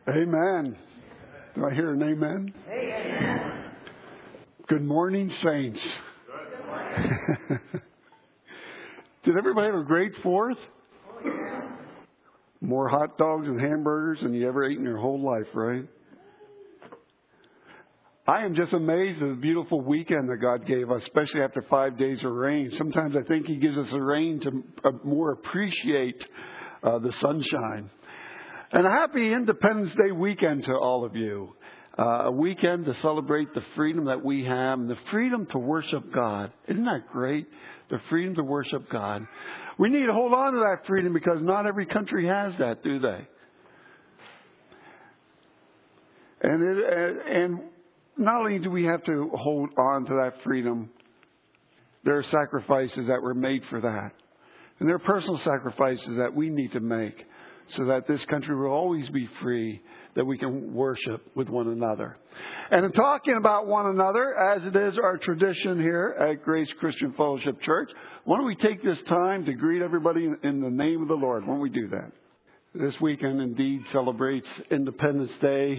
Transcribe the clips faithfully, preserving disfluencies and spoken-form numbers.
Amen. Do I hear an amen? Amen. Good morning, saints. Good morning. Did everybody have a great fourth? Oh, yeah. More hot dogs and hamburgers than you ever ate in your whole life, right? I am just amazed at the beautiful weekend that God gave us, especially after five days of rain. Sometimes I think He gives us the rain to uh, more appreciate uh, the sunshine. And a happy Independence Day weekend to all of you. Uh, a weekend to celebrate the freedom that we have and the freedom to worship God. Isn't that great? The freedom to worship God. We need to hold on to that freedom because not every country has that, do they? And it, and not only do we have to hold on to that freedom, there are sacrifices that were made for that. And there are personal sacrifices that we need to make so that this country will always be free, that we can worship with one another. And in talking about one another, as it is our tradition here at Grace Christian Fellowship Church, why don't we take this time to greet everybody in the name of the Lord? Why don't we do that? This weekend indeed celebrates Independence Day.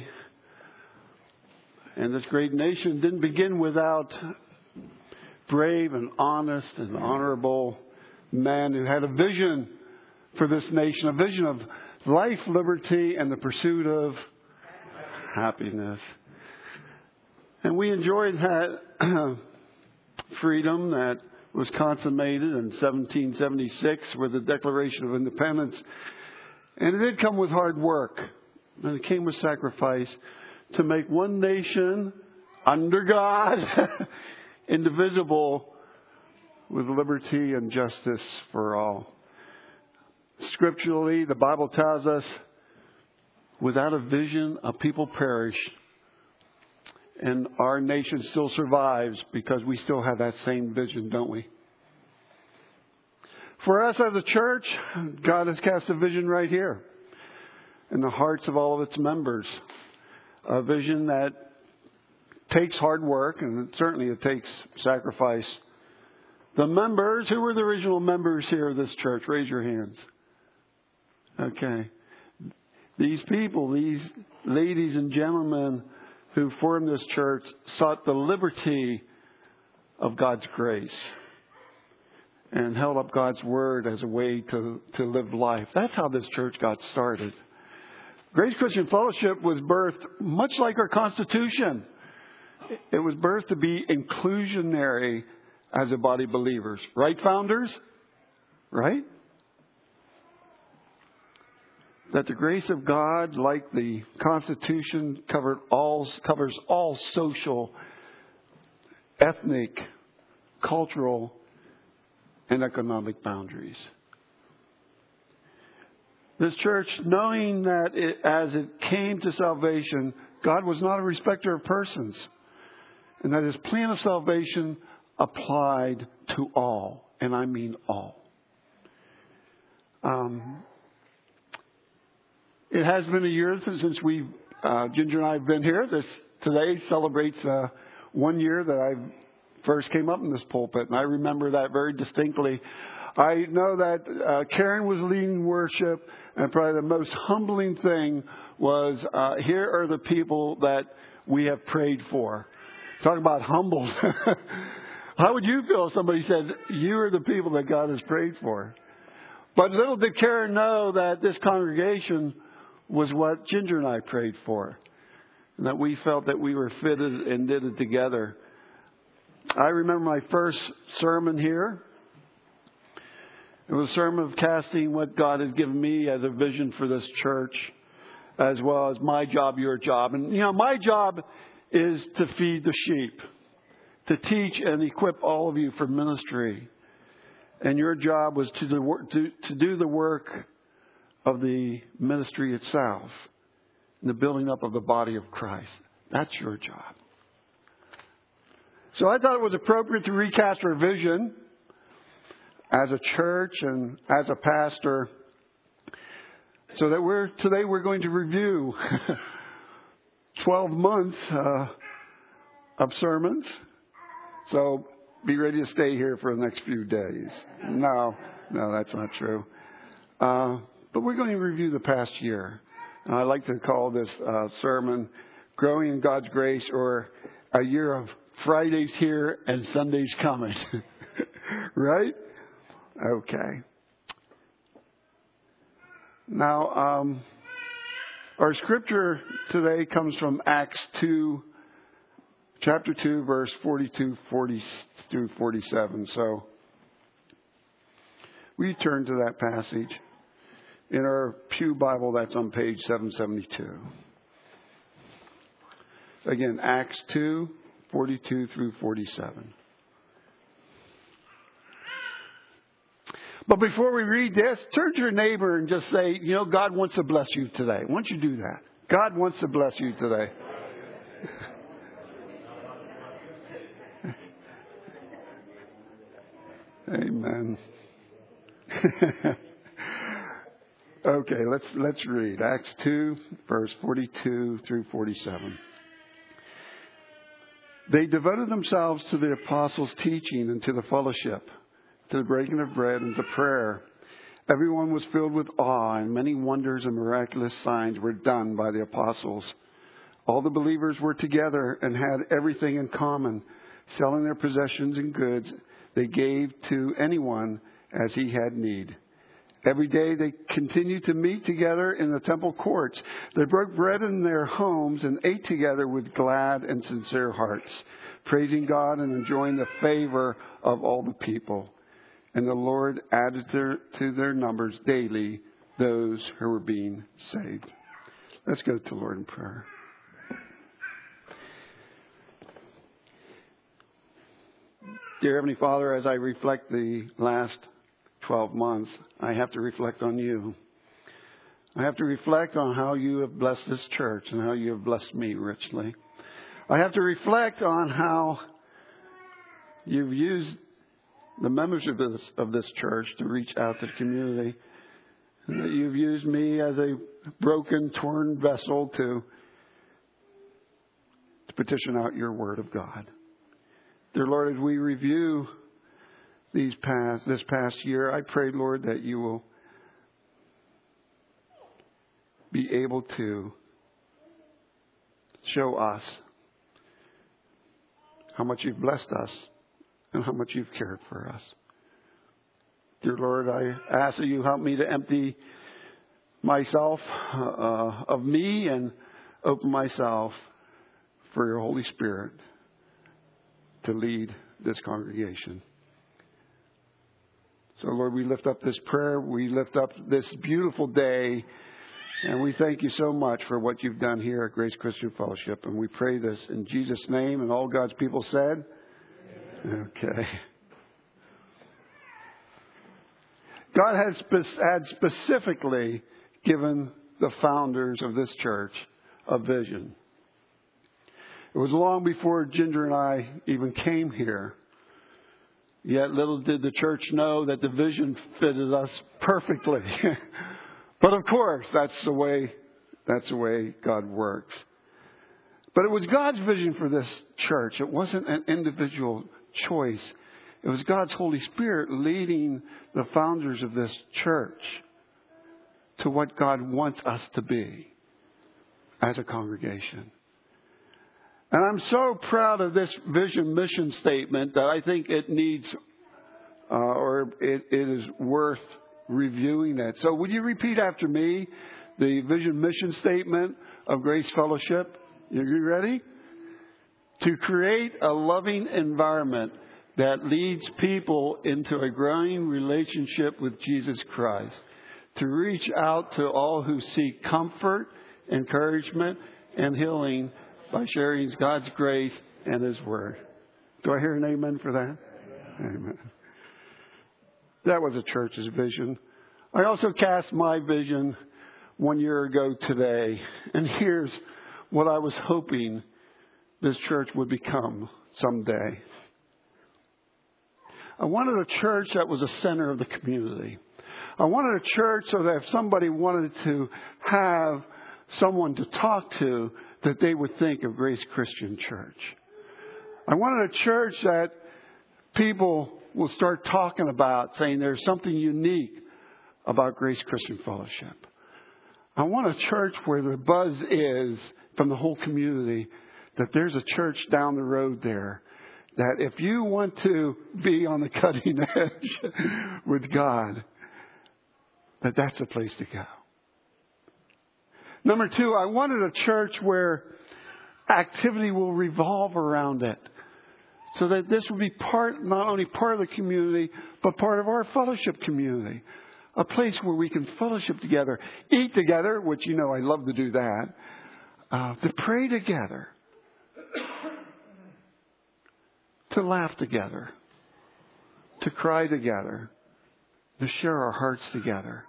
And this great nation didn't begin without brave and honest and honorable men who had a vision for this nation, a vision of life, liberty, and the pursuit of happiness. And we enjoyed that freedom that was consummated in seventeen seventy-six with the Declaration of Independence. And it did come with hard work. And it came with sacrifice to make one nation under God, indivisible, with liberty and justice for all. Scripturally, the Bible tells us, without a vision, a people perish. And our nation still survives because we still have that same vision, don't we? For us as a church, God has cast a vision right here in the hearts of all of its members. A vision that takes hard work, and certainly it takes sacrifice. The members, who were the original members here of this church? Raise your hands. Okay. These people, these ladies and gentlemen who formed this church sought the liberty of God's grace and held up God's word as a way to, to live life. That's how this church got started. Grace Christian Fellowship was birthed much like our Constitution. It was birthed to be inclusionary as a body of believers. Right, founders? Right? That the grace of God, like the Constitution, covered all, covers all social, ethnic, cultural, and economic boundaries. This church, knowing that it, as it came to salvation, God was not a respecter of persons, and that His plan of salvation applied to all, and I mean all. Um, it has been a year since we, uh, Ginger and I have been here. This today celebrates uh, one year that I first came up in this pulpit, and I remember that very distinctly. I know that uh, Karen was leading worship, and probably the most humbling thing was, uh, here are the people that we have prayed for. Talk about humbled. How would you feel if somebody said, you are the people that God has prayed for? But little did Karen know that this congregation was what Ginger and I prayed for, and that we felt that we were fitted and did it together. I remember my first sermon here. It was a sermon of casting what God has given me as a vision for this church, as well as my job, your job. And, you know, my job is to feed the sheep, to teach and equip all of you for ministry. And your job was to do, to, to do the work of the ministry itself, the building up of the body of Christ. That's your job. So I thought it was appropriate to recast our vision as a church and as a pastor, so that we're today we're going to review twelve months uh, of sermons. So be ready to stay here for the next few days. No, no, that's not true. Uh, but we're going to review the past year. I like to call this uh, sermon Growing in God's Grace, or a year of Fridays here and Sundays coming. Right? Okay. Now, um, our scripture today comes from Acts two, chapter two, verse forty-two, forty through forty-seven. So we turn to that passage in our Pew Bible. That's on page seven seventy-two. Again, Acts two, forty-two through forty-seven. But before we read this, turn to your neighbor and just say, you know, God wants to bless you today. Why don't you do that? God wants to bless you today. Amen. Okay, let's let's read Acts two, verse forty-two through forty-seven. They devoted themselves to the apostles' teaching and to the fellowship, to the breaking of bread and to prayer. Everyone was filled with awe, and many wonders and miraculous signs were done by the apostles. All the believers were together and had everything in common. Selling their possessions and goods, they gave to anyone as he had need. Every day they continued to meet together in the temple courts. They broke bread in their homes and ate together with glad and sincere hearts, praising God and enjoying the favor of all the people. And the Lord added their, to their numbers daily those who were being saved. Let's go to the Lord in prayer. Dear Heavenly Father, as I reflect the last twelve months, I have to reflect on you. I have to reflect on how you have blessed this church and how you have blessed me richly. I have to reflect on how you've used the members of this, of this church to reach out to the community. And that you've used me as a broken, torn vessel to, to petition out your word of God. Dear Lord, as we review these past, this past year, I pray, Lord, that you will be able to show us how much you've blessed us and how much you've cared for us. Dear Lord, I ask that you help me to empty myself uh, of me and open myself for your Holy Spirit to lead this congregation. So, Lord, we lift up this prayer. We lift up this beautiful day. And we thank you so much for what you've done here at Grace Christian Fellowship. And we pray this in Jesus' name. And all God's people said, amen. Okay. God has spe- had specifically given the founders of this church a vision. It was long before Ginger and I even came here. Yet little did the church know that the vision fitted us perfectly. But of course, that's the way, that's the way God works. But it was God's vision for this church. It wasn't an individual choice. It was God's Holy Spirit leading the founders of this church to what God wants us to be as a congregation. And I'm so proud of this vision mission statement that I think it needs, uh, or it, it is worth reviewing it. So would you repeat after me the vision mission statement of Grace Fellowship? Are you ready? To create a loving environment that leads people into a growing relationship with Jesus Christ. To reach out to all who seek comfort, encouragement, and healing by sharing God's grace and His Word. Do I hear an amen for that? Amen. Amen. That was a church's vision. I also cast my vision one year ago today. And here's what I was hoping this church would become someday. I wanted a church that was a center of the community. I wanted a church so that if somebody wanted to have someone to talk to, that they would think of Grace Christian Church. I wanted a church that people will start talking about, saying there's something unique about Grace Christian Fellowship. I want a church where the buzz is from the whole community that there's a church down the road there. That if you want to be on the cutting edge with God, that that's a place to go. Number two, I wanted a church where activity will revolve around it. So that this will be part, not only part of the community, but part of our fellowship community. A place where we can fellowship together, eat together, which you know I love to do that, uh, to pray together, to laugh together, to cry together, to share our hearts together.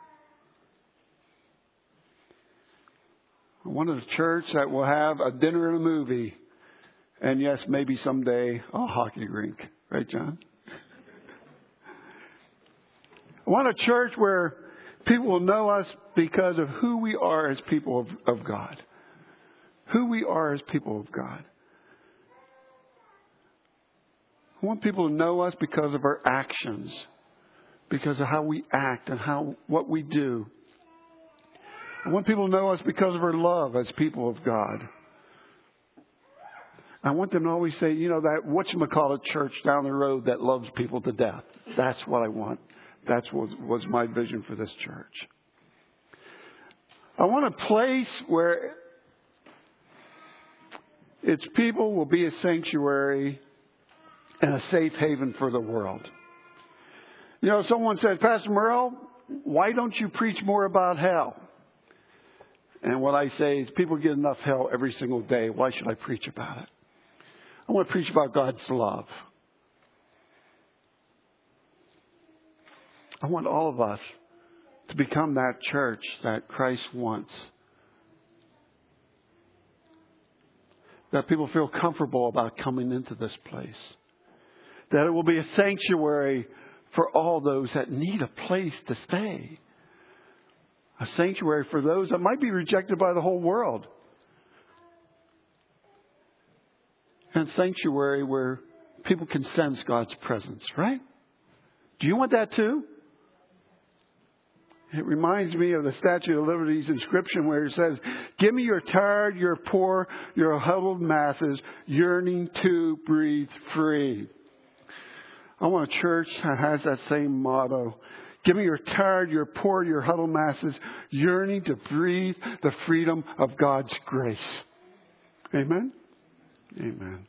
I wanted a church that will have a dinner and a movie. And yes, maybe someday a hockey rink. Right, John? I want a church where people will know us because of who we are as people of, of God. Who we are as people of God. I want people to know us because of our actions. Because of how we act and how what we do. I want people to know us because of our love as people of God. I want them to always say, you know, that whatchamacallit church down the road that loves people to death. That's what I want. That was, was my vision for this church. I want a place where its people will be a sanctuary and a safe haven for the world. You know, someone said, Pastor Merle, why don't you preach more about hell? And what I say is people get enough hell every single day. Why should I preach about it? I want to preach about God's love. I want all of us to become that church that Christ wants. That people feel comfortable about coming into this place. That it will be a sanctuary for all those that need a place to stay. A sanctuary for those that might be rejected by the whole world. And sanctuary where people can sense God's presence, right? Do you want that too? It reminds me of the Statue of Liberty's inscription where it says, give me your tired, your poor, your huddled masses yearning to breathe free. I want a church that has that same motto. Give me your tired, your poor, your huddled masses yearning to breathe the freedom of God's grace. Amen? Amen.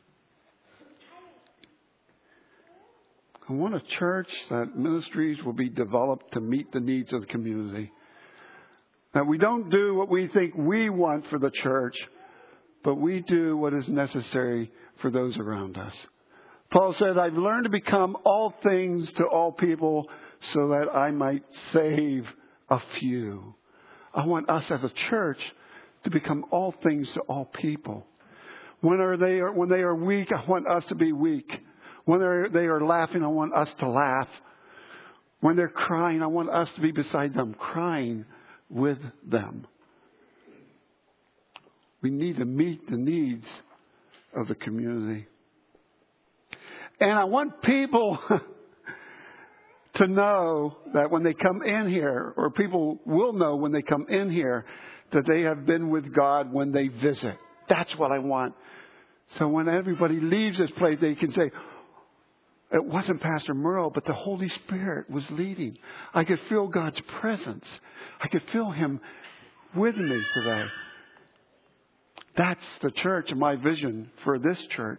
I want a church that ministries will be developed to meet the needs of the community. That we don't do what we think we want for the church, but we do what is necessary for those around us. Paul said, I've learned to become all things to all people so that I might save a few. I want us as a church to become all things to all people. When are they are, when they are weak, I want us to be weak. When they're, they are laughing, I want us to laugh. When they're crying, I want us to be beside them, crying with them. We need to meet the needs of the community. And I want people to know that when they come in here, or people will know when they come in here, that they have been with God when they visit. That's what I want. So when everybody leaves this place, they can say, it wasn't Pastor Merle, but the Holy Spirit was leading. I could feel God's presence. I could feel Him with me today. That's the church and my vision for this church.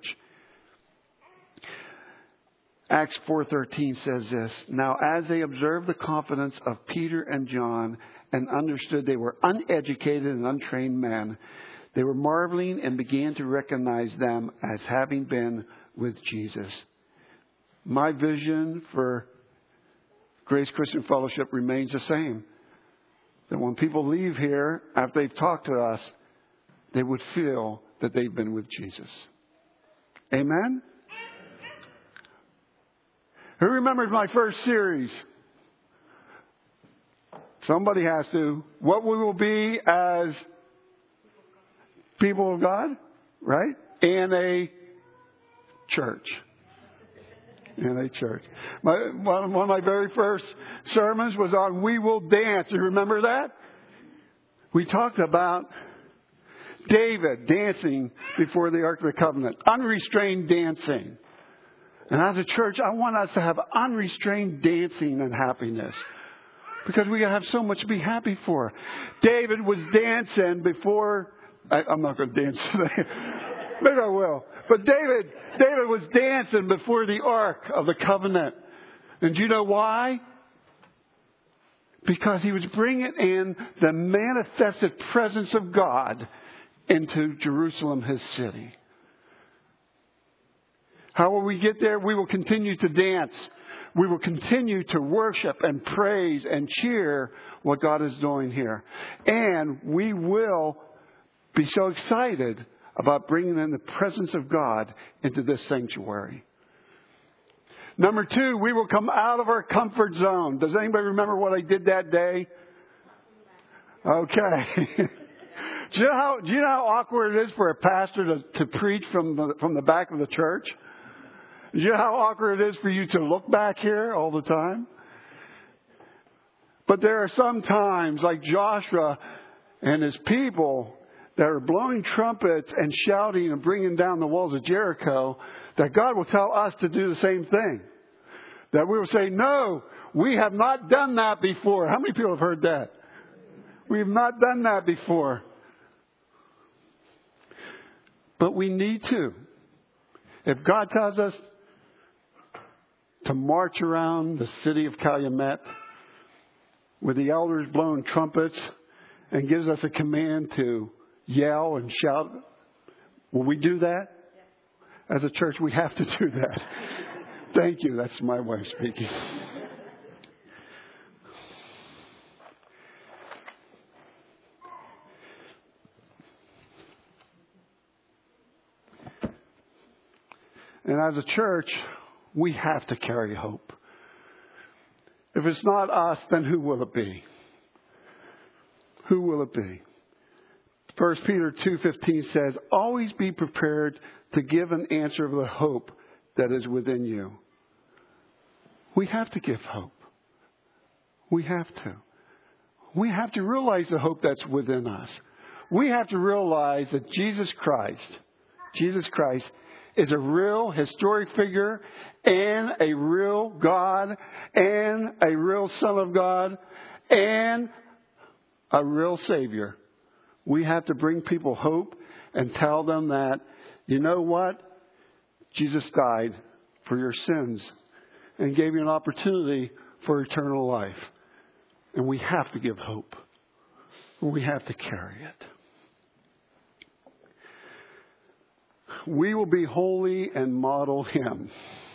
Acts four thirteen says this, now as they observed the confidence of Peter and John and understood they were uneducated and untrained men, they were marveling and began to recognize them as having been with Jesus. My vision for Grace Christian Fellowship remains the same. That when people leave here, after they've talked to us, they would feel that they've been with Jesus. Amen? Who remembers my first series? Somebody has to. What we will be as people of God, right? In a church. In a church. My, one, one of my very first sermons was on We Will Dance. You remember that? We talked about David dancing before the Ark of the Covenant. Unrestrained dancing. And as a church, I want us to have unrestrained dancing and happiness. Because we have so much to be happy for. David was dancing before... I, I'm not going to dance today. Maybe I will. But David, David was dancing before the Ark of the Covenant. And do you know why? Because he was bringing in the manifested presence of God into Jerusalem, his city. How will we get there? We will continue to dance. We will continue to worship and praise and cheer what God is doing here. And we will be so excited about bringing in the presence of God into this sanctuary. Number two, we will come out of our comfort zone. Does anybody remember what I did that day? Okay. do, you know how, do you know how awkward it is for a pastor to, to preach from the, from the back of the church? Do you know how awkward it is for you to look back here all the time? But there are some times, like Joshua and his people, that are blowing trumpets and shouting and bringing down the walls of Jericho, that God will tell us to do the same thing. That we will say, no, we have not done that before. How many people have heard that? We have not done that before. But we need to. If God tells us to march around the city of Calumet with the elders blowing trumpets and gives us a command to yell and shout, will we do that? As a church, we have to do that. Thank you. That's my wife speaking. And as a church, we have to carry hope. If it's not us, then who will it be? Who will it be? First Peter two fifteen says, always be prepared to give an answer of the hope that is within you. We have to give hope. We have to. We have to realize the hope that's within us. We have to realize that Jesus Christ, Jesus Christ is a real historic figure and a real God and a real Son of God and a real Savior. We have to bring people hope and tell them that, you know what? Jesus died for your sins and gave you an opportunity for eternal life. And we have to give hope. We have to carry it. We will be holy and model Him.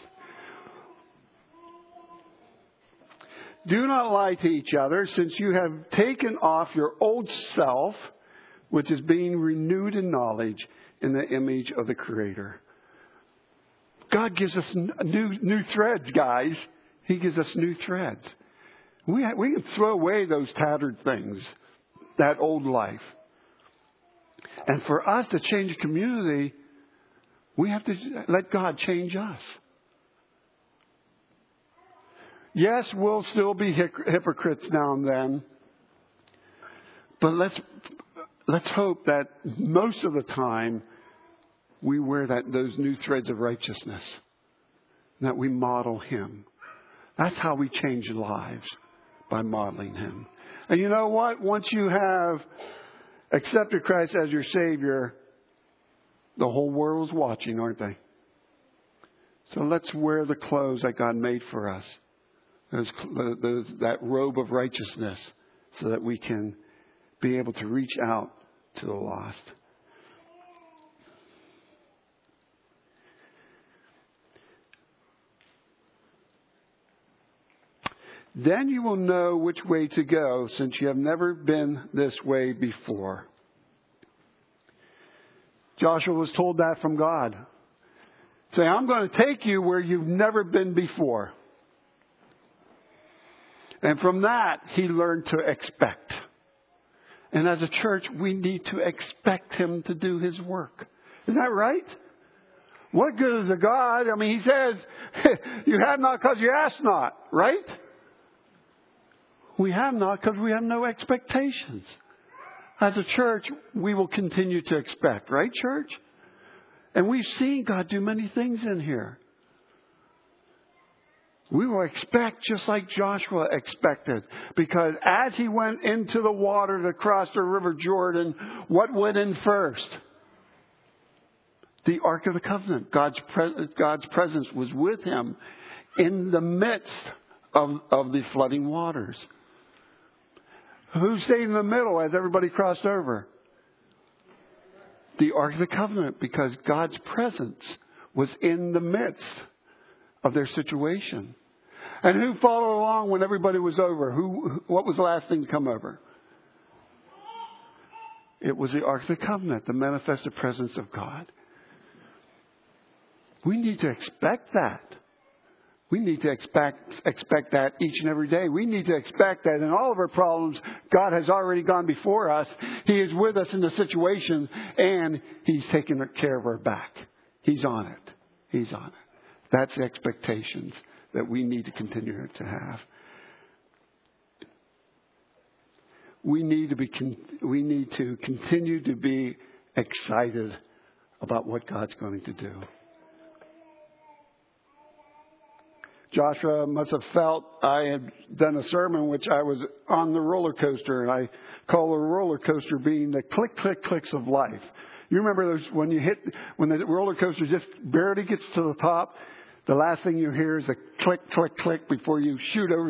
Do not lie to each other, since you have taken off your old self, which is being renewed in knowledge in the image of the Creator. God gives us new new threads, guys. He gives us new threads. We ha- we can throw away those tattered things, that old life. And for us to change a community, we have to let God change us. Yes, we'll still be hypocrites now and then. But let's let's hope that most of the time we wear that those new threads of righteousness. That we model Him. That's how we change lives, by modeling Him. And you know what? Once you have accepted Christ as your Savior, the whole world's watching, aren't they? So let's wear the clothes that God made for us. Those, those, that robe of righteousness, so that we can be able to reach out to the lost. Then you will know which way to go, since you have never been this way before. Joshua was told that from God. Say, I'm going to take you where you've never been before. And from that, he learned to expect. And as a church, we need to expect Him to do His work. Isn't that right? What good is a God? I mean, He says, you have not because you ask not, right? We have not because we have no expectations. As a church, we will continue to expect, right, church? And we've seen God do many things in here. We will expect just like Joshua expected. Because as he went into the water to cross the River Jordan, what went in first? The Ark of the Covenant. God's, pre- God's presence was with him in the midst of, of the flooding waters. Who stayed in the middle as everybody crossed over? The Ark of the Covenant, because God's presence was in the midst of their situation. And who followed along when everybody was over? Who? What was the last thing to come over? It was the Ark of the Covenant, the manifested presence of God. We need to expect that. We need to expect expect that each and every day. We need to expect that in all of our problems, God has already gone before us. He is with us in the situation, and He's taking care of our back. He's on it. He's on it. That's the expectations that we need to continue to have. We need to be. We need to continue to be excited about what God's going to do. Joshua must have felt I had done a sermon which I was on the roller coaster, and I call the roller coaster being the click, click, clicks of life. You remember those when you hit, when the roller coaster just barely gets to the top, the last thing you hear is a click, click, click before you shoot over.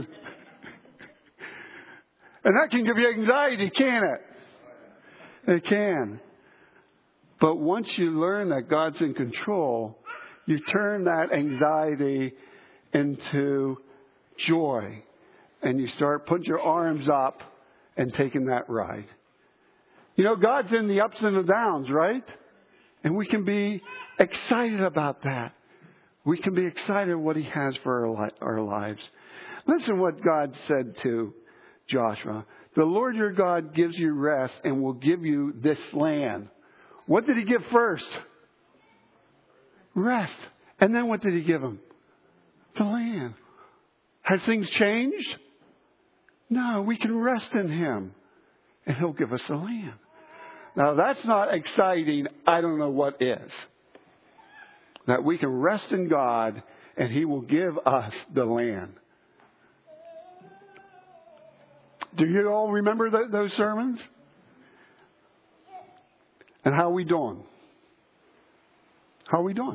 And that can give you anxiety, can't it? It can. But once you learn that God's in control, you turn that anxiety into joy. And you start putting your arms up and taking that ride. You know, God's in the ups and the downs, right? And we can be excited about that. We can be excited what He has for our, li- our lives. Listen what God said to Joshua. The Lord your God gives you rest and will give you this land. What did He give first? Rest. And then what did He give him? The land. Has things changed? No, we can rest in Him. And He'll give us the land. Now that's not exciting. I don't know what is. That we can rest in God and He will give us the land. Do you all remember th- those sermons? And how are we doing? How are we doing?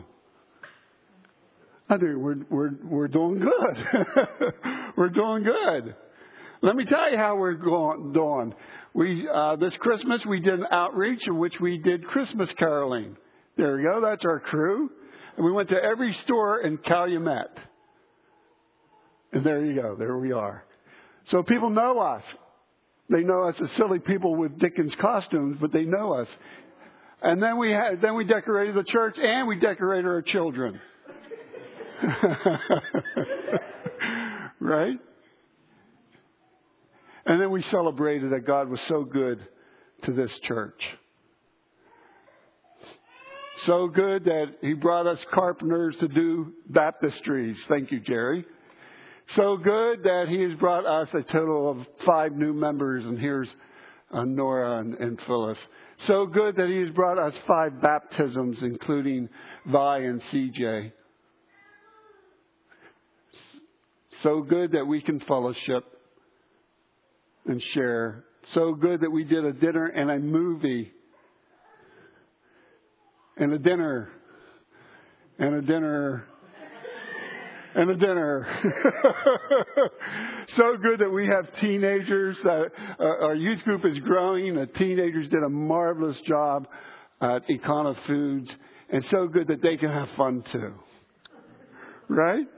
I think we're we're we're doing good. We're doing good. Let me tell you how we're going, doing. We uh, this Christmas we did an outreach in which we did Christmas caroling. There we go. That's our crew. And we went to every store in Calumet. And there you go. There we are. So people know us. They know us as silly people with Dickens costumes, but they know us. And then we had then we decorated the church and we decorated our children. Right? And then we celebrated that God was so good to this church. So good that He brought us carpenters to do baptistries. Thank you, Jerry. So good that He has brought us a total of five new members. And here's uh, Nora and, and Phyllis. So good that He has brought us five baptisms, including Vi and C J. So good that we can fellowship and share. So good that we did a dinner and a movie. And a dinner. And a dinner. And a dinner. So good that we have teenagers. Uh, our youth group is growing. The teenagers did a marvelous job at Econo Foods. And so good that they can have fun too. Right?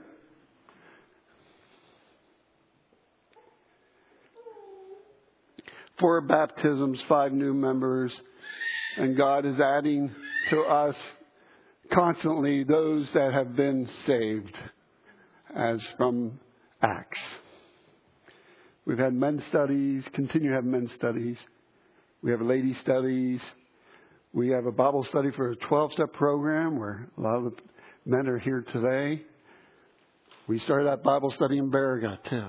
Four baptisms, five new members. And God is adding to us constantly those that have been saved, as from Acts. We've had men's studies, continue to have men's studies. We have ladies' studies. We have a Bible study for a twelve-step program where a lot of the men are here today. We started that Bible study in Baraga, too.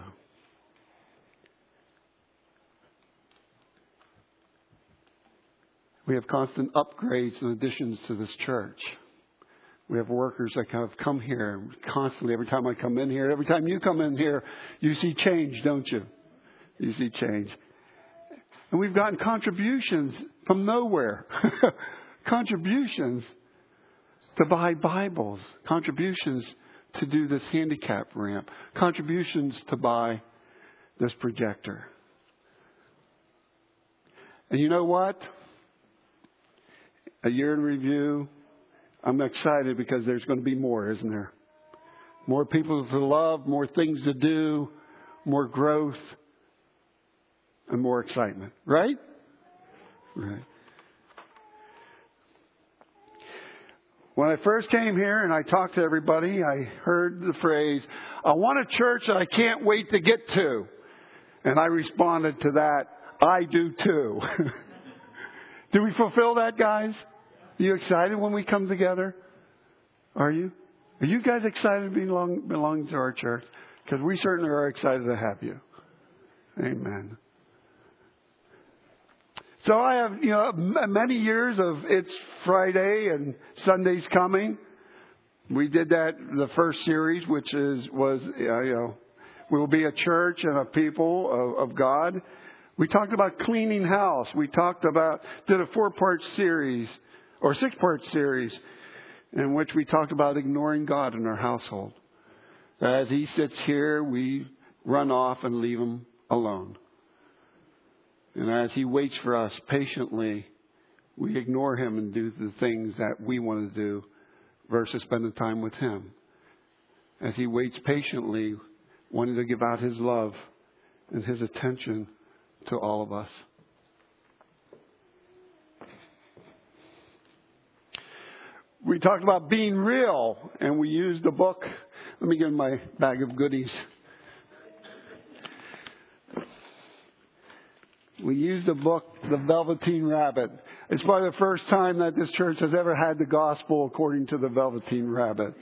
We have constant upgrades and additions to this church. We have workers that have come here constantly. Every time I come in here, every time you come in here, you see change, don't you? You see change. And we've gotten contributions from nowhere. Contributions to buy Bibles. Contributions to do this handicap ramp. Contributions to buy this projector. And you know what? A year in review, I'm excited because there's going to be more, isn't there? More people to love, more things to do, more growth, and more excitement. Right? Right. When I first came here and I talked to everybody, I heard the phrase, I want a church that I can't wait to get to. And I responded to that, I do too. Do we fulfill that, guys? Are you excited when we come together? Are you? Are you guys excited to belong, belong to our church? Because we certainly are excited to have you. Amen. So I have, you know, many years of It's Friday and Sunday's coming. We did that the first series, which is was uh, you know, we will be a church and a people of, of God. We talked about cleaning house. We talked about did a four-part series or six-part series in which we talked about ignoring God in our household. As He sits here, we run off and leave Him alone. And as He waits for us patiently, we ignore Him and do the things that we want to do versus spending time with Him. As He waits patiently, wanting to give out His love and His attention to all of us. We talked about being real, and we used the book. Let me get my bag of goodies. We used the book, The Velveteen Rabbit. It's probably the first time that this church has ever had the gospel according to the Velveteen Rabbit.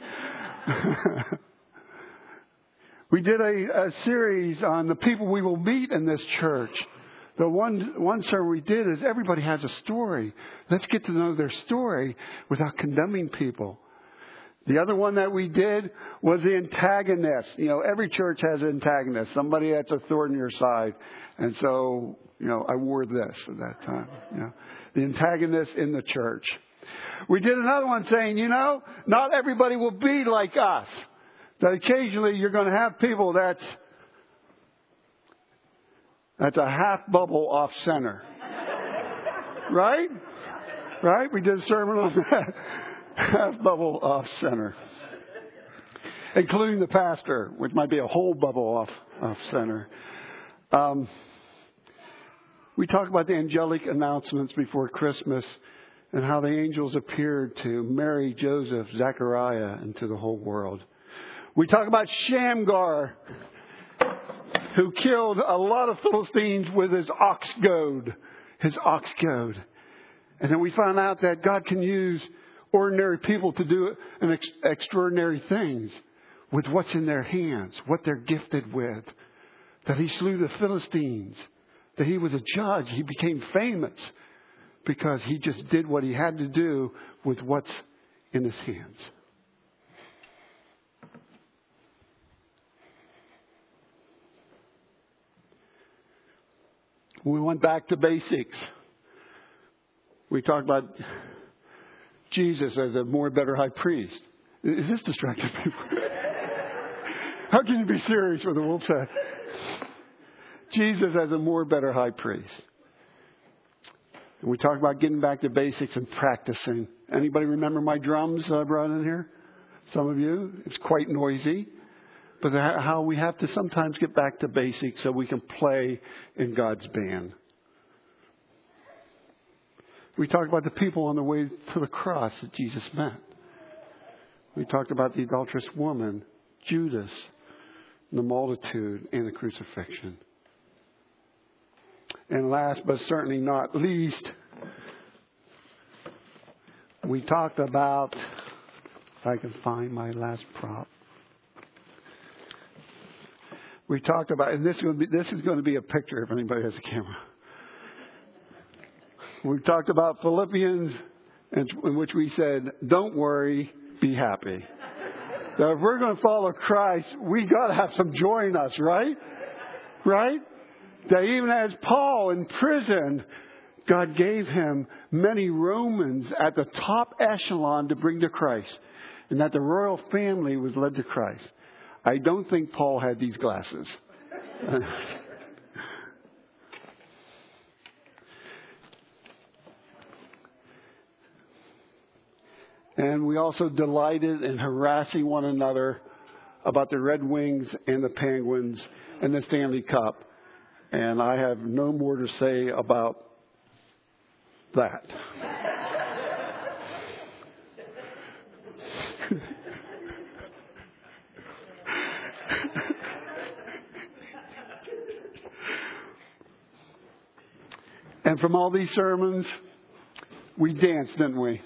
We did a, a series on the people we will meet in this church. The one, one sermon we did is everybody has a story. Let's get to know their story without condemning people. The other one that we did was the antagonist. You know, every church has an antagonist, somebody that's a thorn in your side. And so, you know, I wore this at that time. You know, the antagonist in the church. We did another one saying, you know, not everybody will be like us. That occasionally you're going to have people that's that's a half bubble off center. Right? Right? We did a sermon on that. Half bubble off center. Including the pastor, which might be a whole bubble off, off center. Um, we talked about the angelic announcements before Christmas and how the angels appeared to Mary, Joseph, Zechariah, and to the whole world. We talk about Shamgar, who killed a lot of Philistines with his ox goad, his ox goad. And then we found out that God can use ordinary people to do an ex- extraordinary things with what's in their hands, what they're gifted with. That He slew the Philistines, that He was a judge. He became famous because He just did what He had to do with what's in His hands. We went back to basics. We talked about Jesus as a more better high priest. Is this distracting people? How can you be serious with a wolf's head? Jesus as a more better high priest. And we talked about getting back to basics and practicing. Anybody remember my drums I brought in here? Some of you. It's quite noisy. But how we have to sometimes get back to basics so we can play in God's band. We talked about the people on the way to the cross that Jesus met. We talked about the adulterous woman, Judas, the multitude, and the crucifixion. And last but certainly not least, we talked about, if I can find my last prop. We talked about, and this is going to be, this is going to be a picture if anybody has a camera. We've talked about Philippians, in which we said, don't worry, be happy. Now, if we're going to follow Christ, we got to have some joy in us, right? Right? That even as Paul in prison, God gave him many Romans at the top echelon to bring to Christ. And that the royal family was led to Christ. I don't think Paul had these glasses. And we also delighted in harassing one another about the Red Wings and the Penguins and the Stanley Cup. And I have no more to say about that. And from all these sermons, we danced, didn't we?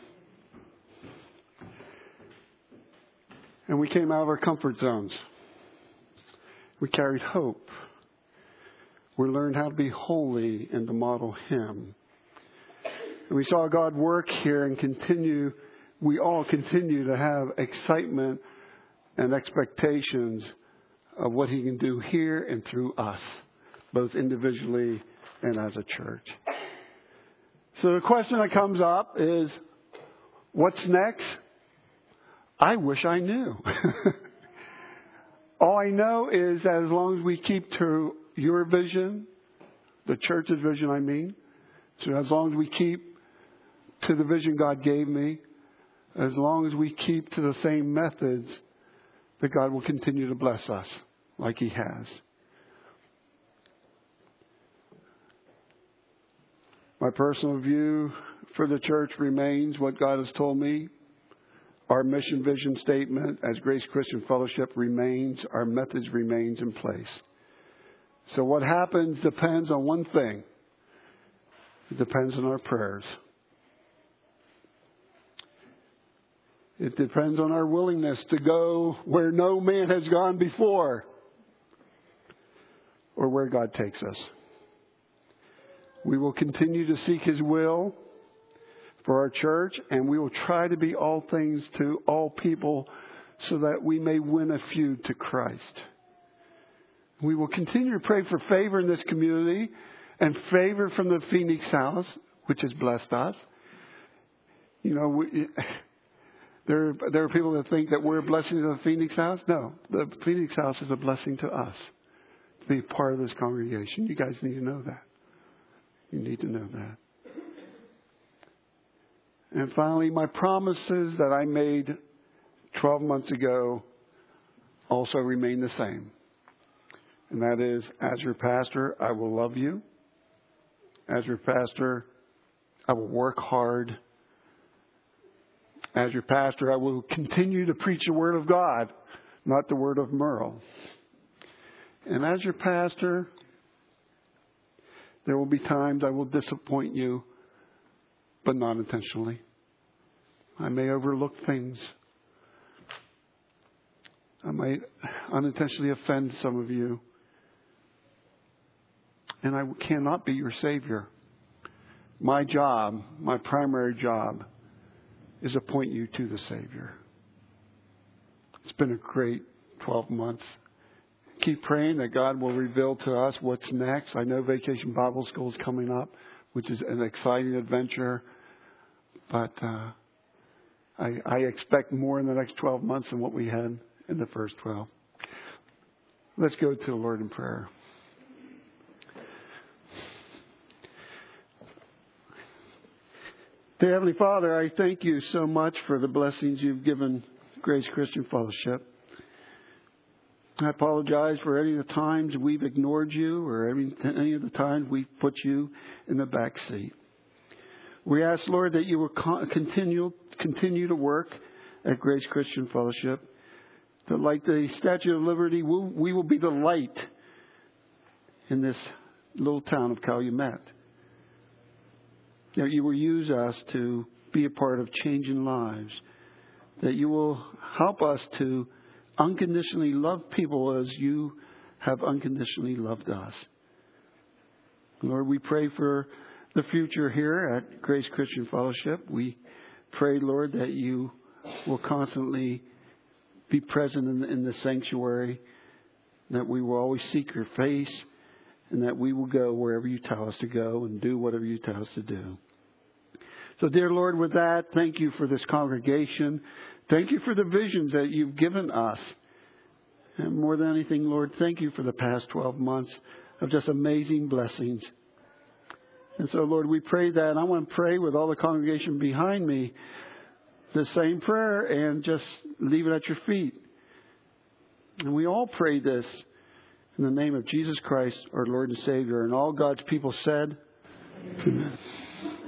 And we came out of our comfort zones. We carried hope. We learned how to be holy and to model Him. And we saw God work here and continue, we all continue to have excitement and expectations of what He can do here and through us, both individually and as a church. So the question that comes up is, what's next? I wish I knew. All I know is that as long as we keep to your vision, the church's vision, I mean, so as long as we keep to the vision God gave me, as long as we keep to the same methods, that God will continue to bless us like He has. My personal view for the church remains what God has told me. Our mission vision statement as Grace Christian Fellowship remains. Our methods remains in place. So what happens depends on one thing. It depends on our prayers. It depends on our willingness to go where no man has gone before, or where God takes us. We will continue to seek His will for our church, and we will try to be all things to all people so that we may win a few to Christ. We will continue to pray for favor in this community and favor from the Phoenix House, which has blessed us. You know, we, there, there are people that think that we're a blessing to the Phoenix House. No, the Phoenix House is a blessing to us to be part of this congregation. You guys need to know that. You need to know that. And finally, my promises that I made twelve months ago also remain the same. And that is, as your pastor, I will love you. As your pastor, I will work hard. As your pastor, I will continue to preach the Word of God, not the word of Merle. And as your pastor, there will be times I will disappoint you, but not intentionally. I may overlook things. I might unintentionally offend some of you. And I cannot be your Savior. My job, my primary job, is to point you to the Savior. It's been a great twelve months. Keep praying that God will reveal to us what's next. I know Vacation Bible School is coming up, which is an exciting adventure. But uh, I, I expect more in the next twelve months than what we had in the first twelve. Let's go to the Lord in prayer. Dear Heavenly Father, I thank you so much for the blessings you've given Grace Christian Fellowship. I apologize for any of the times we've ignored you or any, any of the times we've put you in the back seat. We ask, Lord, that you will continue, continue to work at Grace Christian Fellowship. That like the Statue of Liberty, we'll, we will be the light in this little town of Calumet. That you will use us to be a part of changing lives. That you will help us to unconditionally love people as you have unconditionally loved us. Lord, we pray for the future here at Grace Christian Fellowship. We pray, Lord, that you will constantly be present in, in the sanctuary, that we will always seek your face, and that we will go wherever you tell us to go and do whatever you tell us to do. So, dear Lord, with that, thank you for this congregation. Thank you for the visions that you've given us. And more than anything, Lord, thank you for the past twelve months of just amazing blessings. And so, Lord, we pray that. I want to pray with all the congregation behind me the same prayer and just leave it at your feet. And we all pray this in the name of Jesus Christ, our Lord and Savior. And all God's people said, Amen.